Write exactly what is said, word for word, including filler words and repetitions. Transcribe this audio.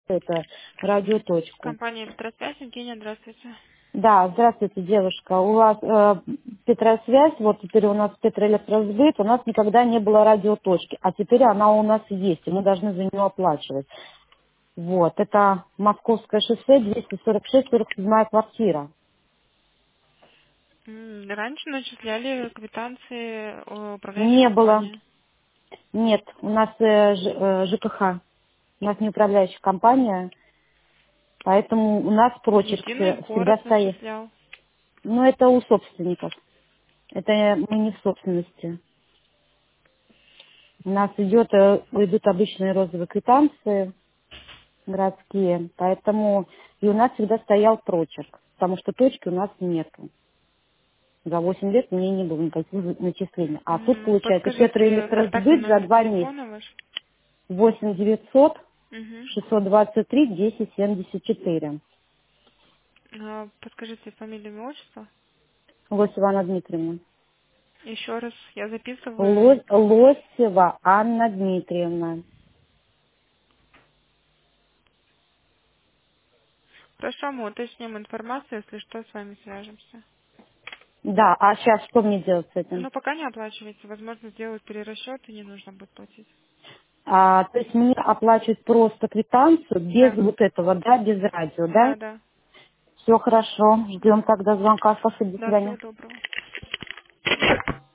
это радиоточку. Компания Петросвязь. Евгения, здравствуйте. Да, здравствуйте, девушка. У вас э, Петросвязь, вот теперь у нас Петроэлектросбыт, у нас никогда не было радиоточки, а теперь она у нас есть, и мы должны за нее оплачивать. Вот, это Московское шоссе, двести сорок шесть, сорок седьмая квартира. М, Раньше начисляли квитанции э, управляющей Не было, компании. нет, у нас э, Ж- э, ЖКХ, у нас не управляющая компания, поэтому у нас прочерк Единый всё- всегда город стоит. начислял. Но это у собственников, это мы не в собственности. У нас идет, э, идут обычные розовые квитанции городские, поэтому и у нас всегда стоял прочерк, потому что точки у нас нету. За восемь лет у меня не было никаких начислений. А тут, М, получается, Подскажите контактный Петроэлектросбыт за номер два месяца. телефона ваш. восемь девятьсот Угу. шестьсот двадцать три десять семьдесят четыре. А, Подскажите фамилию, имя, отчество. Лосева Анна Дмитриевна. Еще раз я записываю. Лось- Лосева Анна Дмитриевна. Хорошо, мы уточним информацию, если что, с вами свяжемся. Да, а сейчас что мне делать с этим? Но пока не оплачивайте. Возможно, сделать перерасчет и не нужно будет платить. А, то есть мне оплачивать просто квитанцию без Да, вот этого, да, без радио, да? да, да, Все хорошо. Ждем да. тогда звонка. Спасибо, до Да, всего свидания. доброго.